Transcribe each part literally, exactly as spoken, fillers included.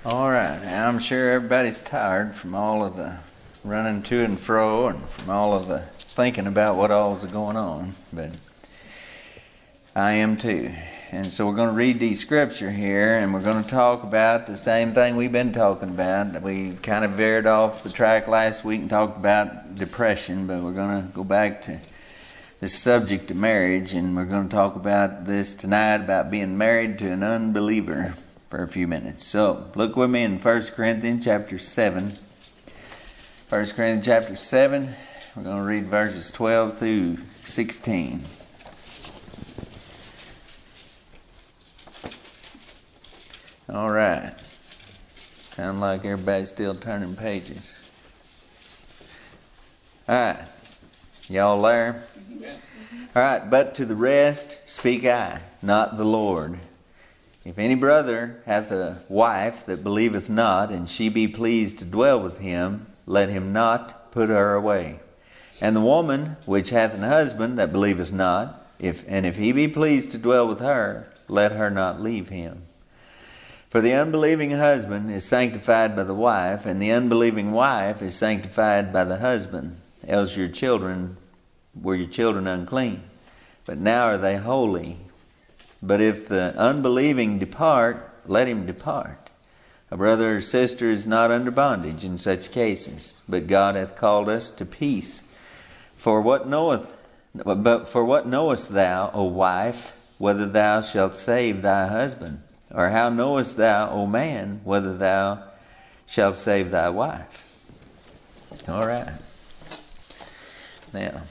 All right, I'm sure everybody's tired from all of the running to and fro and from all of the thinking about what all is going on, but I am too. And so we're going to read the scripture here, and we're going to talk about the same thing we've been talking about. We kind of veered off the track last week and talked about depression, but we're going to go back to the subject of marriage, and we're going to talk about this tonight, about being married to an unbeliever, for a few minutes. So, look with me in First Corinthians chapter seven. First Corinthians chapter seven, we're going to read verses twelve through sixteen. All right. Sound like everybody's still turning pages. All right. Y'all there? All right. But to the rest speak I, not the Lord. If any brother hath a wife that believeth not, and she be pleased to dwell with him, let him not put her away. And the woman which hath an husband that believeth not, if and if he be pleased to dwell with her, let her not leave him. For the unbelieving husband is sanctified by the wife, and the unbelieving wife is sanctified by the husband. Else your children were your children unclean, but now are they holy. But if the unbelieving depart, let him depart. A brother or sister is not under bondage in such cases, but God hath called us to peace. For what knoweth, but for what knowest thou, O wife, whether thou shalt save thy husband? Or how knowest thou, O man, whether thou shalt save thy wife? All right. Now.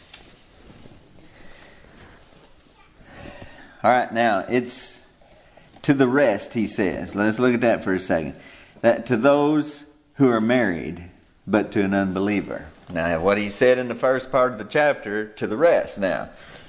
All right, now, it's to the rest, he says. Let's look at that for a second. That to those who are married, but to an unbeliever. Now, what he said in the first part of the chapter, to the rest. Now,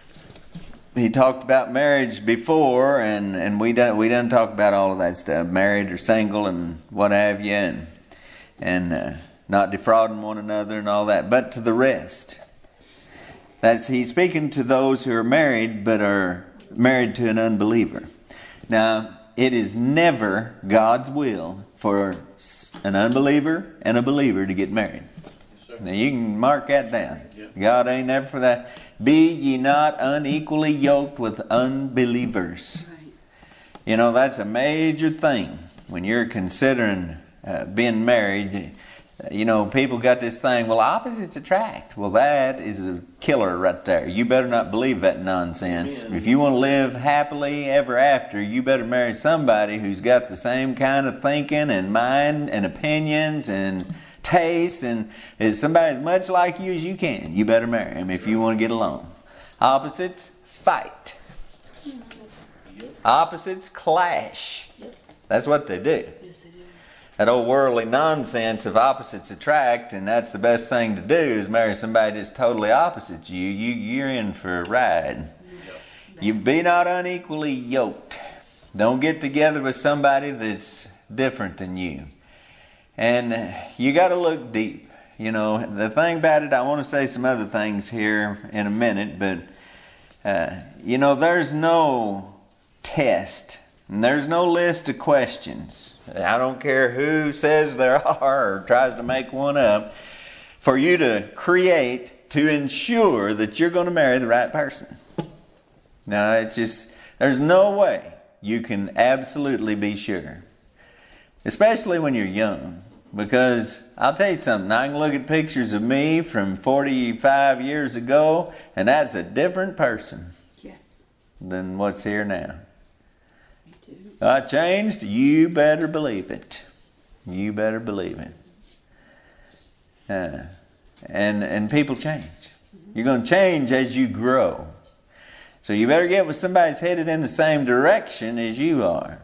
he talked about marriage before, and, and we done we done talk about all of that stuff, married or single and what have you, and, and uh, not defrauding one another and all that. But to the rest. That's he's speaking to those who are married, but are married to an unbeliever. Now, it is never God's will for an unbeliever and a believer to get married. Yes, now, you can mark that down. Yep. God ain't never for that. Be ye not unequally yoked with unbelievers. Right. You know, that's a major thing when you're considering uh, being married. You know, people got this thing, well, opposites attract. Well, that is a killer right there. You better not believe that nonsense. Amen. If you want to live happily ever after, you better marry somebody who's got the same kind of thinking and mind and opinions and tastes, and is somebody as much like you as you can. You better marry him if you want to get along. Opposites fight. Opposites clash. That's what they do. That old worldly nonsense of opposites attract, and that's the best thing to do, is marry somebody that's totally opposite to you. you you're in for a ride. You be not unequally yoked. Don't get together with somebody that's different than you. And you got to look deep. You know, the thing about it, I want to say some other things here in a minute, but, uh, you know, there's no test, and there's no list of questions. I don't care who says there are or tries to make one up, for you to create to ensure that you're going to marry the right person. Now, it's just, there's no way you can absolutely be sure. Especially when you're young. Because I'll tell you something, I can look at pictures of me from forty-five years ago, and that's a different person. Yes. Than what's here now. I changed. You better believe it. You better believe it. Uh, and and people change. You're going to change as you grow. So you better get with somebody that's headed in the same direction as you are.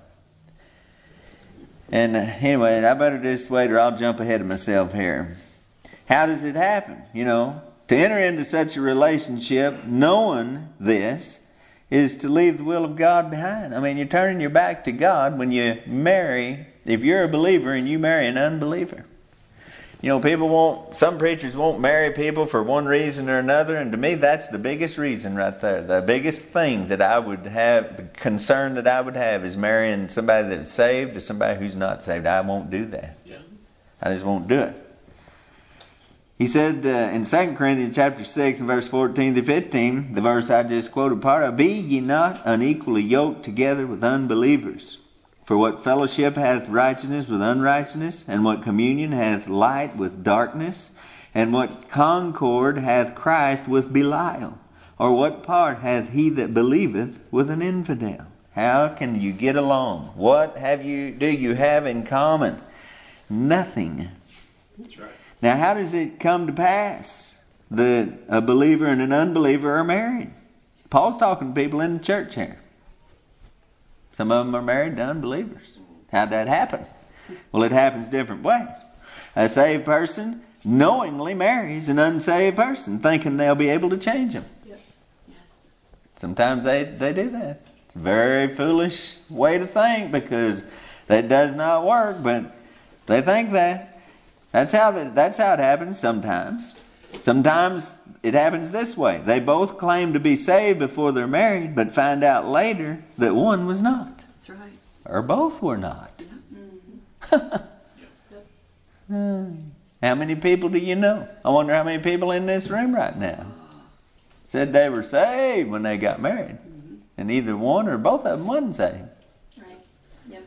And uh, anyway, I better do this wait or I'll jump ahead of myself here. How does it happen? You know, to enter into such a relationship, knowing this, is to leave the will of God behind. I mean, you're turning your back to God when you marry, if you're a believer and you marry an unbeliever. You know, people won't, some preachers won't marry people for one reason or another, and to me that's the biggest reason right there. The biggest thing that I would have, the concern that I would have is marrying somebody that's saved to somebody who's not saved. I won't do that. Yeah. I just won't do it. He said uh, in Second Corinthians chapter six and verse fourteen to fifteen, the verse I just quoted part of, "Be ye not unequally yoked together with unbelievers. For what fellowship hath righteousness with unrighteousness? And what communion hath light with darkness? And what concord hath Christ with Belial? Or what part hath he that believeth with an infidel?" How can you get along? What have you do you have in common? Nothing. That's right. Now, how does it come to pass that a believer and an unbeliever are married? Paul's talking to people in the church here. Some of them are married to unbelievers. How'd that happen? Well, it happens different ways. A saved person knowingly marries an unsaved person, thinking they'll be able to change them. Yep. Yes. Sometimes they, they do that. It's a very foolish way to think, because that does not work, but they think that. That's how the, that's how it happens sometimes. Sometimes it happens this way. They both claim to be saved before they're married, but find out later that one was not. That's right. Or both were not. Yeah. Mm-hmm. How many people do you know? I wonder how many people in this room right now said they were saved when they got married. Mm-hmm. And either one or both of them wasn't saved. Right. Yep.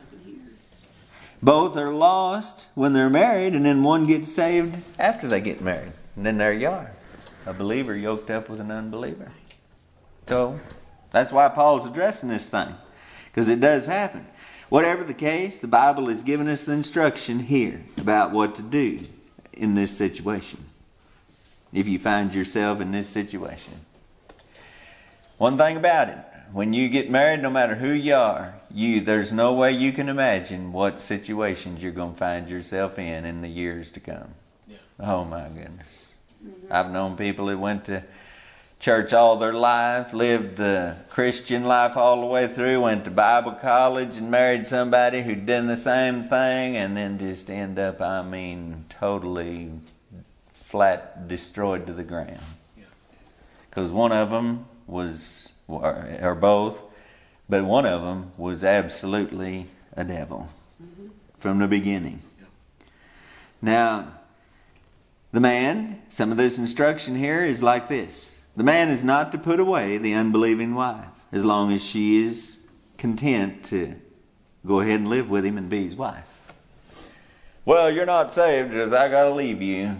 Both are lost when they're married, and then one gets saved after they get married. And then there you are, a believer yoked up with an unbeliever. So that's why Paul's addressing this thing, because it does happen. Whatever the case, the Bible has given us the instruction here about what to do in this situation, if you find yourself in this situation. One thing about it, when you get married, no matter who you are, you there's no way you can imagine what situations you're going to find yourself in in the years to come. Yeah. Oh my goodness. Mm-hmm. I've known people that went to church all their life, lived the Christian life all the way through, went to Bible college and married somebody who did the same thing, and then just end up, I mean, totally flat destroyed to the ground. Because yeah. one of them was, or, or both, but one of them was absolutely a devil mm-hmm. from the beginning. Yeah. Now, the man, some of this instruction here is like this. The man is not to put away the unbelieving wife as long as she is content to go ahead and live with him and be his wife. Well, you're not saved because I got to leave you.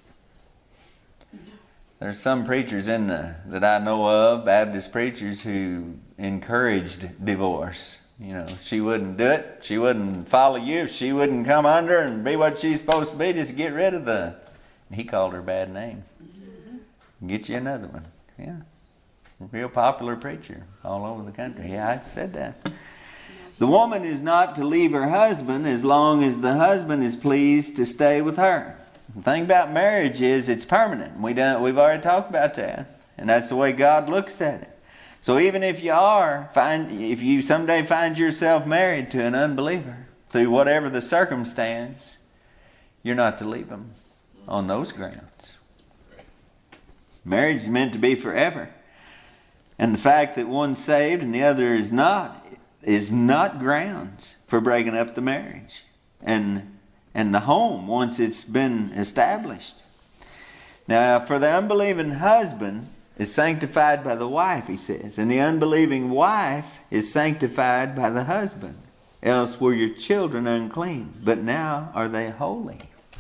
There's some preachers in the, that I know of, Baptist preachers, who encouraged divorce. You know, she wouldn't do it. She wouldn't follow you. She wouldn't come under and be what she's supposed to be. Just get rid of the... He called her a bad name. Get you another one. Yeah. Real popular preacher all over the country. Yeah, I said that. The woman is not to leave her husband as long as the husband is pleased to stay with her. The thing about marriage is it's permanent. We done, we've already talked about that. And that's the way God looks at it. So even if you are, find, if you someday find yourself married to an unbeliever, through whatever the circumstance, you're not to leave them on those grounds. Marriage is meant to be forever. And the fact that one's saved and the other is not is not grounds for breaking up the marriage and and the home once it's been established. Now, for the unbelieving husband is sanctified by the wife, he says, and the unbelieving wife is sanctified by the husband. Else were your children unclean, but now are they holy.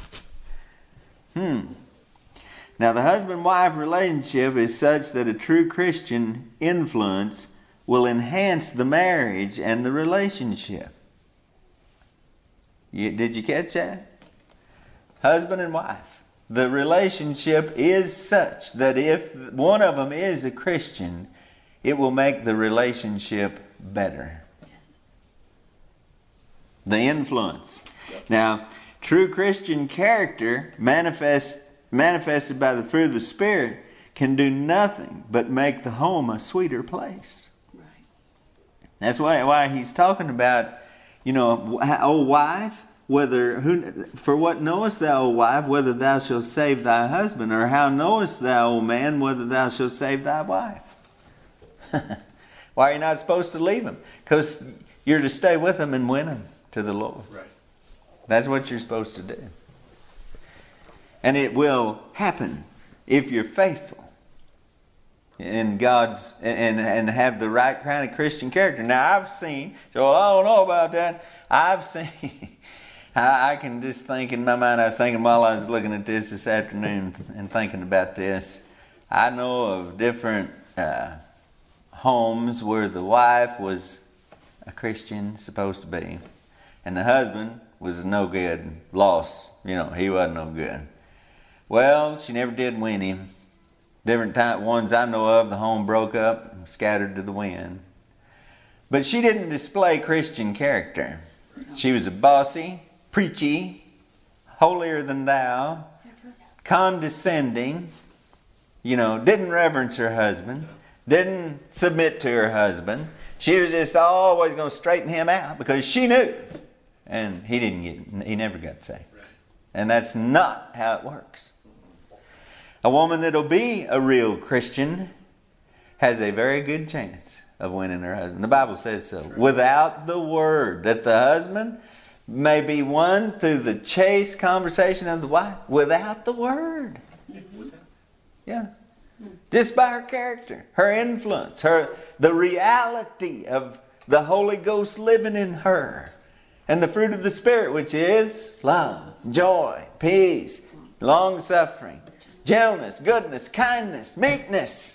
Hmm. Now, the husband-wife relationship is such that a true Christian influence will enhance the marriage and the relationship. You, did you catch that? Husband and wife. The relationship is such that if one of them is a Christian, it will make the relationship better. Yes. The influence. Yep. Now, true Christian character manifests manifested by the fruit of the Spirit can do nothing but make the home a sweeter place. Right. That's why, why he's talking about, you know, oh wife, whether who for what knowest thou, O wife, whether thou shalt save thy husband, or how knowest thou, O man, whether thou shalt save thy wife? Why are you not supposed to leave him? Because you're to stay with him and win him to the Lord. Right. That's what you're supposed to do. And it will happen if you're faithful in God's and and have the right kind of Christian character. Now I've seen, so I don't know about that. I've seen. I, I can just think in my mind. I was thinking while I was looking at this this afternoon and thinking about this. I know of different uh, homes where the wife was a Christian, supposed to be, and the husband was no good, lost. You know, he wasn't no good. Well, she never did win him. Different time, ones I know of, the home broke up and scattered to the wind. But she didn't display Christian character. She was a bossy, preachy, holier than thou, condescending, you know, didn't reverence her husband, didn't submit to her husband. She was just always going to straighten him out because she knew. And he didn't get, he never got saved. And that's not how it works. A woman that'll be a real Christian has a very good chance of winning her husband. The Bible says so. Without the word, that the husband may be won through the chaste conversation of the wife. Without the word. Yeah. Just by her character, her influence, her the reality of the Holy Ghost living in her. And the fruit of the Spirit, which is love, joy, peace, long-suffering, gentleness, goodness, kindness, meekness.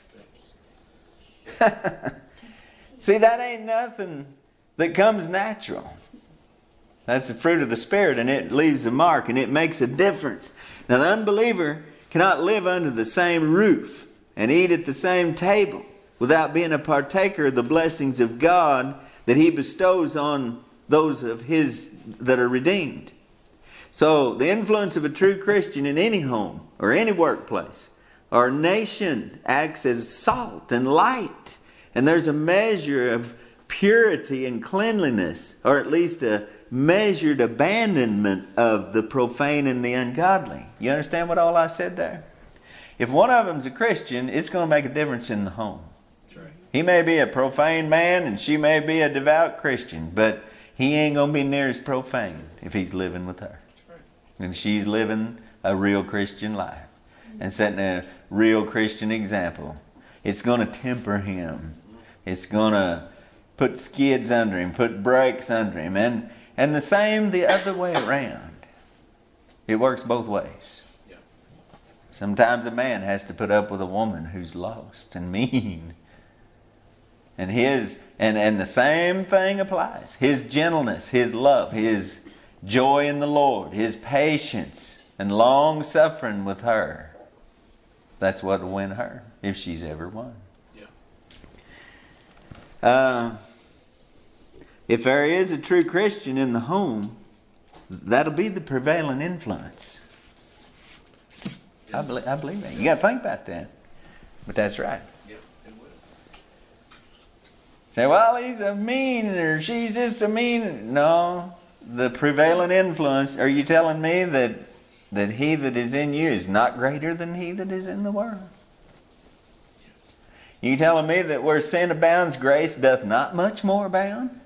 See, that ain't nothing that comes natural. That's the fruit of the Spirit, and it leaves a mark, and it makes a difference. Now, the unbeliever cannot live under the same roof and eat at the same table without being a partaker of the blessings of God that He bestows on those of His that are redeemed. So, the influence of a true Christian in any home or any workplace or nation acts as salt and light. And there's a measure of purity and cleanliness, or at least a measured abandonment of the profane and the ungodly. You understand what all I said there? If one of them's a Christian, it's going to make a difference in the home. That's right. He may be a profane man and she may be a devout Christian, but he ain't going to be near as profane if he's living with her. And she's living a real Christian life and setting a real Christian example. It's going to temper him. It's going to put skids under him, put brakes under him. And, and the same the other way around. It works both ways. Yeah. Sometimes a man has to put up with a woman who's lost and mean. And his and, and the same thing applies. His gentleness, his love, his joy in the Lord, his patience and long suffering with her. That's what will win her, if she's ever won. Yeah. Uh, if there is a true Christian in the home, that'll be the prevailing influence. Yes. I, believe, I believe that. You got to think about that. But that's right. Yeah, it will. Say, well, he's a mean, or she's just a mean. No. The prevailing influence, are you telling me that that he that is in you is not greater than he that is in the world? You telling me that where sin abounds, grace doth not much more abound?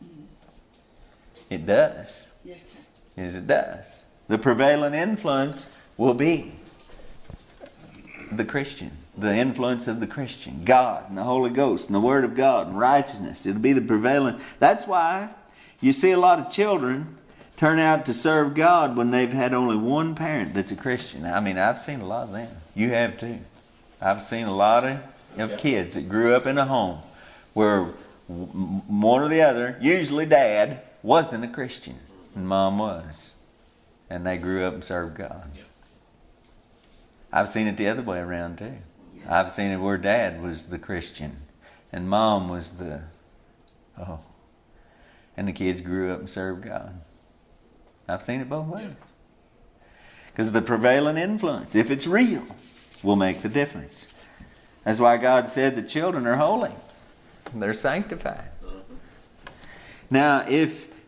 It does. Yes, sir. Yes, it does. The prevailing influence will be the Christian. The influence of the Christian. God and the Holy Ghost and the Word of God and righteousness. It'll be the prevailing. That's why you see a lot of children turn out to serve God when they've had only one parent that's a Christian. I mean, I've seen a lot of them. You have too. I've seen a lot of, of kids that grew up in a home where one or the other, usually dad, wasn't a Christian and mom was. And they grew up and served God. I've seen it the other way around too. I've seen it where dad was the Christian and mom was the, oh, and the kids grew up and served God. I've seen it both ways. Because the prevailing influence, if it's real, will make the difference. That's why God said the children are holy. They're sanctified. Now, if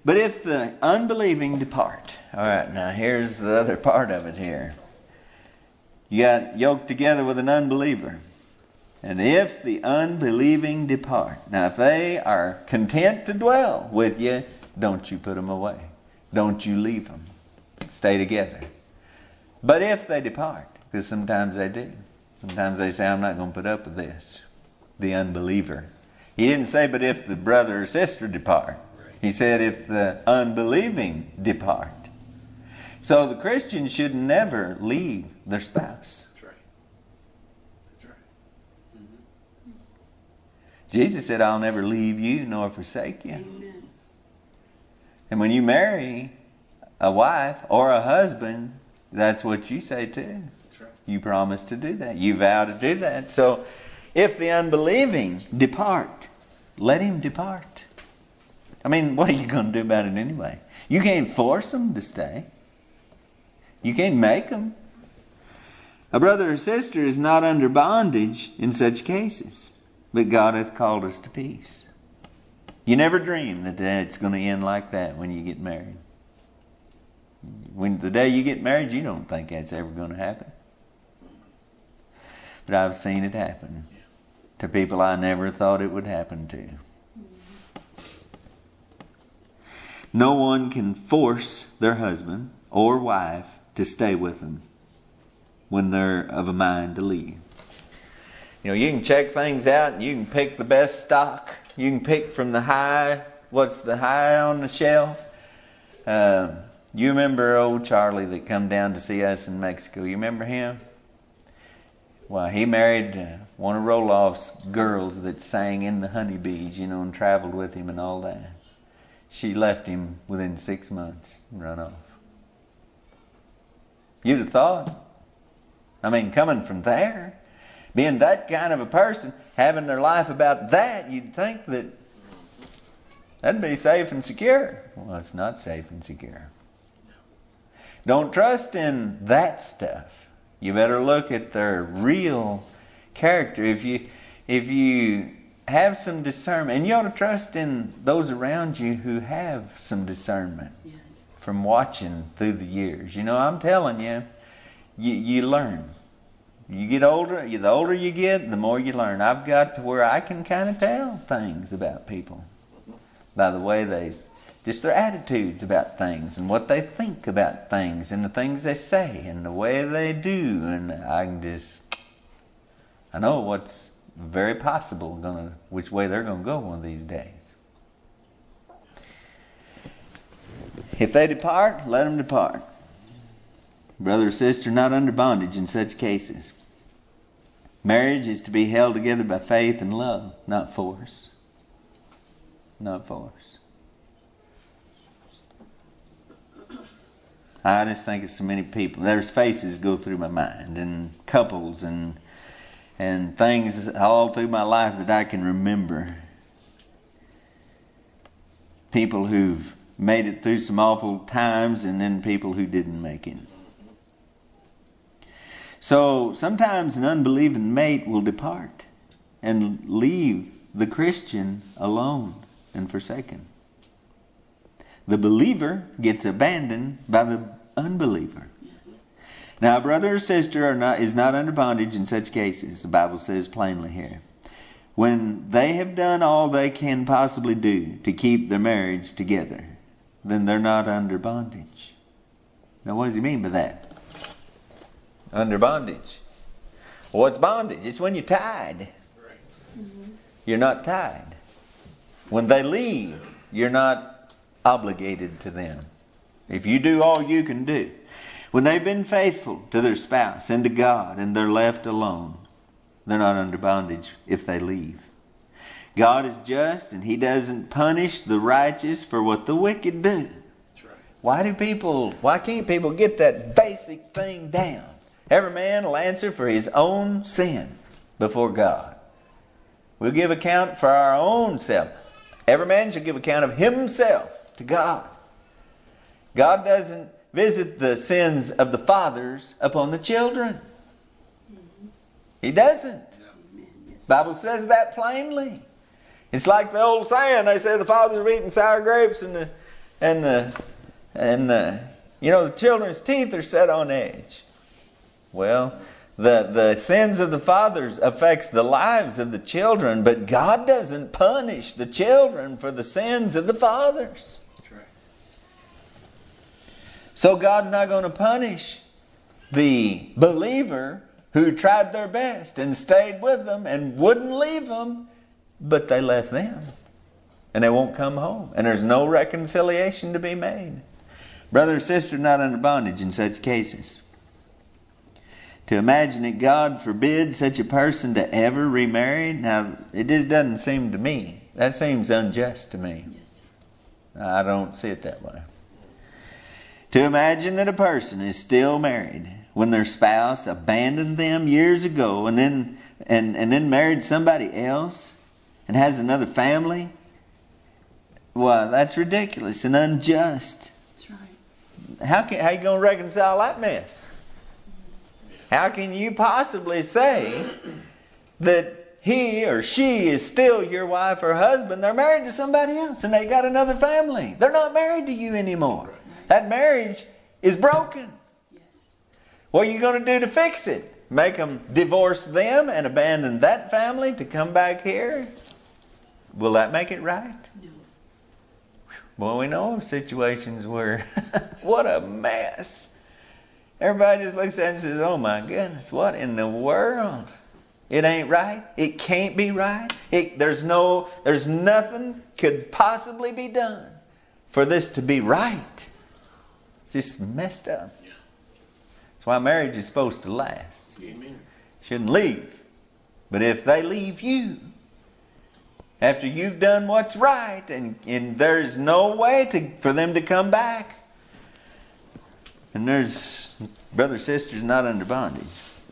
But if the unbelieving depart. All right, now here's the other part of it here. You got yoked together with an unbeliever. And if the unbelieving depart. Now if they are content to dwell with you, don't you put them away. Don't you leave them. Stay together. But if they depart, because sometimes they do. Sometimes they say, I'm not going to put up with this. The unbeliever. He didn't say, but if the brother or sister depart. He said, if the unbelieving depart. So the Christian should never leave their spouse. That's right. That's right. Mm-hmm. Jesus said, I'll never leave you nor forsake you. Amen. And when you marry a wife or a husband, that's what you say too. That's right. You promise to do that. You vow to do that. So if the unbelieving depart, let him depart. I mean, what are you going to do about it anyway? You can't force them to stay. You can't make them. A brother or sister is not under bondage in such cases, but God hath called us to peace. You never dream that it's going to end like that when you get married. When the day you get married, you don't think that's ever going to happen. But I've seen it happen to people I never thought it would happen to. No one can force their husband or wife to stay with them when they're of a mind to leave. You know, you can check things out and you can pick the best stock. You can pick from the high, what's the high on the shelf. Uh, you remember old Charlie that come down to see us in Mexico. You remember him? Well, he married uh, one of Roloff's girls that sang in the Honeybees, you know, and traveled with him and all that. She left him within six months and run off. You'd have thought. I mean, coming from there, being that kind of a person, having their life about that, you'd think that that'd be safe and secure. Well, it's not safe and secure. Don't trust in that stuff. You better look at their real character. If you, if you have some discernment, and you ought to trust in those around you who have some discernment. Yes. From watching through the years. You know, I'm telling you, you, you learn. You get older, you, the older you get, the more you learn. I've got to where I can kind of tell things about people by the way they, just their attitudes about things and what they think about things and the things they say and the way they do. And I can just, I know what's very possible gonna, which way they're going to go one of these days. If they depart, let them depart. Brother or sister, not under bondage in such cases. Marriage is to be held together by faith and love, not force. Not force. I just think of so many people. There's faces go through my mind, and couples, and and things all through my life that I can remember. People who've made it through some awful times, and then people who didn't make it. So sometimes an unbelieving mate will depart and leave the Christian alone and forsaken. The believer gets abandoned by the unbeliever. Now, a brother or sister are not, is not under bondage in such cases, the Bible says plainly here. When they have done all they can possibly do to keep their marriage together, then they're not under bondage. Now, what does he mean by that? Under bondage. Well, what's bondage? It's when you're tied. Right. Mm-hmm. You're not tied. When they leave, you're not obligated to them. If you do all you can do. When they've been faithful to their spouse and to God and they're left alone, they're not under bondage if they leave. God is just and He doesn't punish the righteous for what the wicked do. That's right. Why do people, why can't people get that basic thing down? Every man will answer for his own sin before God. We'll give account for our own self. Every man shall give account of himself to God. God doesn't visit the sins of the fathers upon the children. He doesn't. The Bible says that plainly. It's like the old saying, they say the fathers are eating sour grapes and the and the and the you know the children's teeth are set on edge. Well, the the sins of the fathers affects the lives of the children, but God doesn't punish the children for the sins of the fathers. That's right. So God's not going to punish the believer who tried their best and stayed with them and wouldn't leave them, but they left them. And they won't come home. And there's no reconciliation to be made. Brother or sister not under bondage in such cases. To imagine that God forbid such a person to ever remarry, now it just doesn't seem to me. That seems unjust to me. Yes. I don't see it that way. To imagine that a person is still married when their spouse abandoned them years ago and then and, and then married somebody else and has another family, well, that's ridiculous and unjust. That's right. How can how you going to reconcile that mess? How can you possibly say that he or she is still your wife or husband? They're married to somebody else and they got another family. They're not married to you anymore. That marriage is broken. Yes. What are you going to do to fix it? Make them divorce them and abandon that family to come back here? Will that make it right? No. Well, we know of situations where, what a mess. Everybody just looks at it and says, oh my goodness, what in the world? It ain't right. It can't be right. It, there's no, there's nothing could possibly be done for this to be right. It's just messed up. Yeah. That's why marriage is supposed to last. Amen. Shouldn't leave. But if they leave you, after you've done what's right, and, and there's no way to, for them to come back, and there's brother, sisters not under bondage.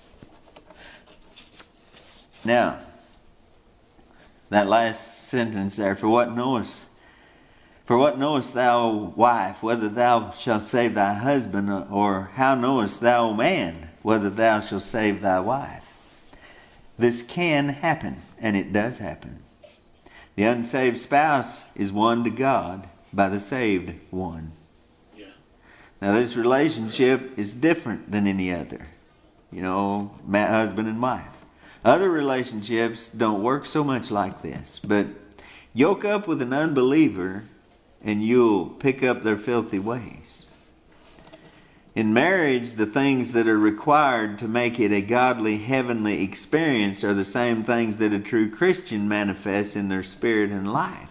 Now, that last sentence there, for what knowest, for what knowest thou, wife, whether thou shalt save thy husband, or how knowest thou, man, whether thou shalt save thy wife? This can happen, and it does happen. The unsaved spouse is won to God by the saved one. Yeah. Now this relationship is different than any other. You know, husband and wife. Other relationships don't work so much like this. But yoke up with an unbeliever and you'll pick up their filthy ways. In marriage, the things that are required to make it a godly, heavenly experience are the same things that a true Christian manifests in their spirit and life.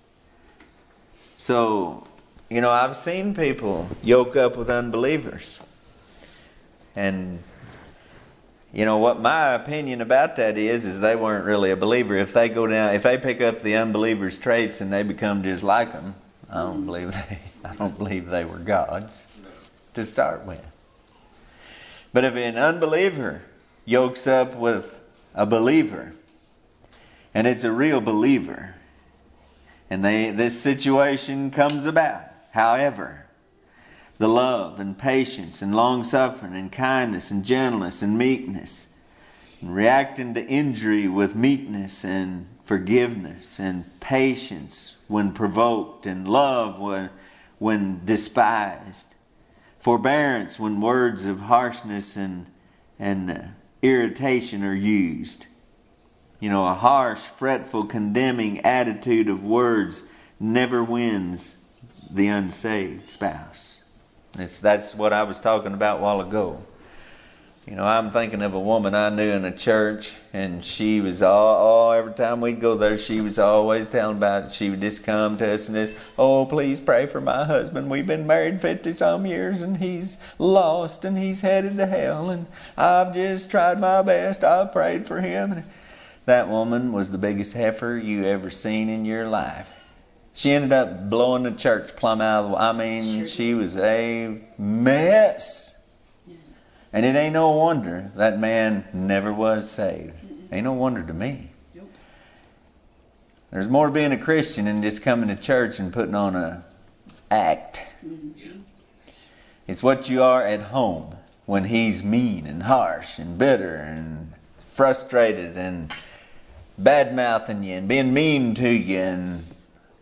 So, you know, I've seen people yoke up with unbelievers. And, you know, what my opinion about that is, is they weren't really a believer. If they go down, if they pick up the unbeliever's traits and they become just like them, I don't believe they, I don't believe they were gods to start with. But if an unbeliever yokes up with a believer, and it's a real believer, and they this situation comes about, however, the love and patience and long-suffering and kindness and gentleness and meekness, and reacting to injury with meekness and forgiveness and patience when provoked, and love when, when despised, forbearance when words of harshness and, and uh, irritation are used. You know, a harsh, fretful, condemning attitude of words never wins the unsaved spouse. It's, that's what I was talking about a while ago. You know, I'm thinking of a woman I knew in a church, and she was all, oh, every time we'd go there, she was always telling about it. She would just come to us and this, oh, please pray for my husband. We've been married fifty some years, and he's lost, and he's headed to hell, and I've just tried my best. I've prayed for him. And that woman was the biggest heifer you ever seen in your life. She ended up blowing the church plumb out of the, I mean, sure. She was a mess. And it ain't no wonder that man never was saved. Mm-mm. Ain't no wonder to me. Yep. There's more to being a Christian than just coming to church and putting on a act. Mm-hmm. It's what you are at home when he's mean and harsh and bitter and frustrated and bad-mouthing you and being mean to you and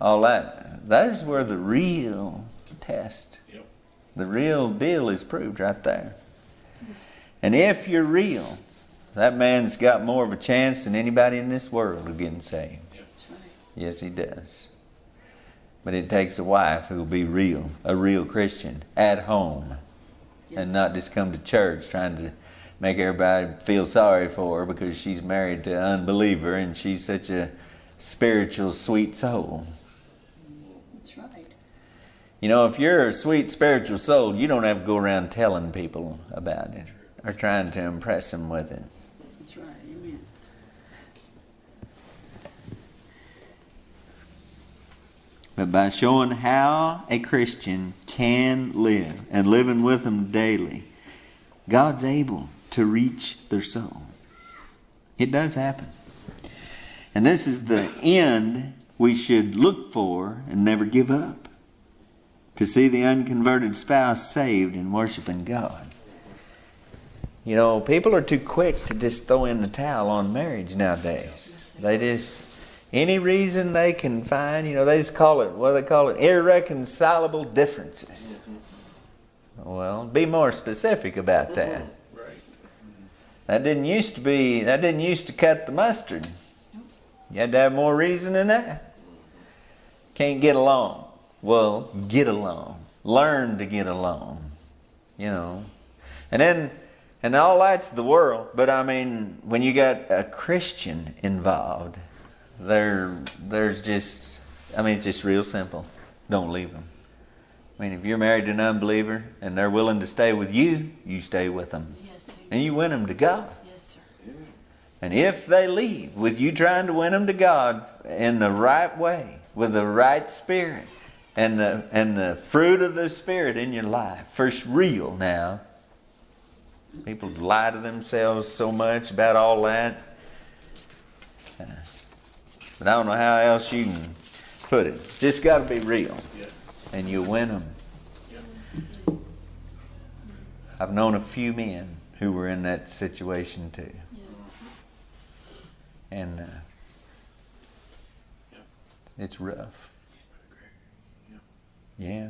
all that. There's where the real test, Yep. the real deal is proved right there. And if you're real, that man's got more of a chance than anybody in this world of getting saved. Yep. That's right. Yes, he does. But it takes a wife who will be real, a real Christian, at home. Yes. And not just come to church trying to make everybody feel sorry for her because she's married to an unbeliever and she's such a spiritual, sweet soul. That's right. You know, if you're a sweet, spiritual soul, you don't have to go around telling people about it or trying to impress them with it. That's right. Amen. But by showing how a Christian can live and living with them daily, God's able to reach their soul. It does happen. And this is the end we should look for and never give up. To see the unconverted spouse saved and worshiping God. You know, people are too quick to just throw in the towel on marriage nowadays. They just, any reason they can find, you know, they just call it, what do they call it? Irreconcilable differences. Well, be more specific about that. Right. That didn't used to be, that didn't used to cut the mustard. You had to have more reason than that. Can't get along. Well, get along. Learn to get along. You know. And then, and all that's the world. But I mean, when you got a Christian involved, there, there's just, I mean, it's just real simple. Don't leave them. I mean, if you're married to an unbeliever and they're willing to stay with you, you stay with them. Yes, amen. And you win them to God. Yes, sir. And if they leave with you trying to win them to God in the right way, with the right spirit, and the and the fruit of the Spirit in your life, first real now. People lie to themselves so much about all that. Uh, but I don't know how else you can put it. Just got to be real. Yes. And you win them. Yep. I've known a few men who were in that situation too. Yeah. And uh, Yep. it's rough. Yep. Yeah.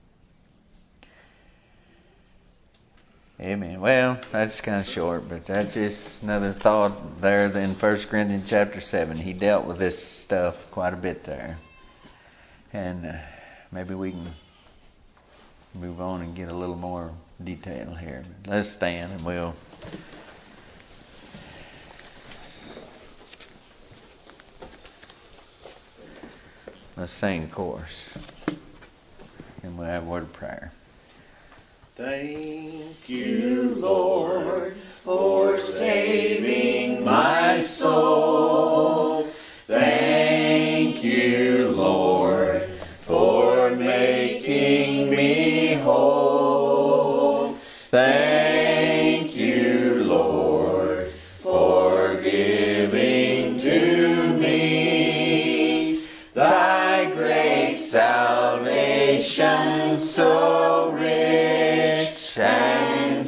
Amen. Well, that's kind of short, but that's just another thought there in First Corinthians chapter seven. He dealt with this stuff quite a bit there. And uh, maybe we can move on and get a little more detail here. Let's stand and we'll... Let's sing chorus. And we'll have a word of prayer. Thank you, Lord, for saving my soul. Thank you, Lord, for making me whole. Thank you, Lord, for giving to me thy great salvation so rich and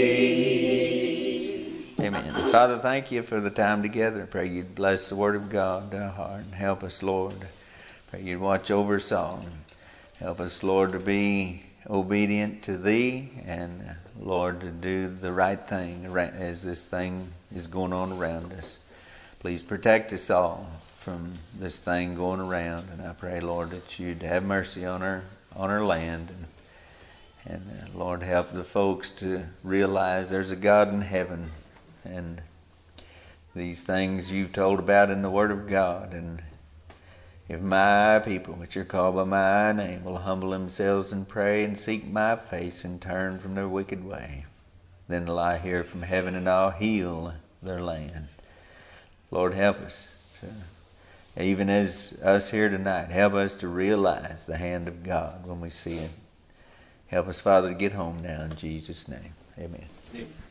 free. Amen. Father, thank you for the time together. I pray you'd bless the Word of God to our heart and help us, Lord. I pray you'd watch over us all and help us, Lord, to be obedient to Thee and, Lord, to do the right thing as this thing is going on around us. Please protect us all from this thing going around, and I pray, Lord, that you'd have mercy on our on our land, and and uh, Lord, help the folks to realize there's a God in heaven, and these things you've told about in the Word of God. And if my people, which are called by my name, will humble themselves and pray and seek my face and turn from their wicked way, then will I hear from heaven and I'll heal their land. Lord, help us to, even as us here tonight, help us to realize the hand of God when we see it. Help us, Father, to get home now in Jesus' name. Amen. Amen.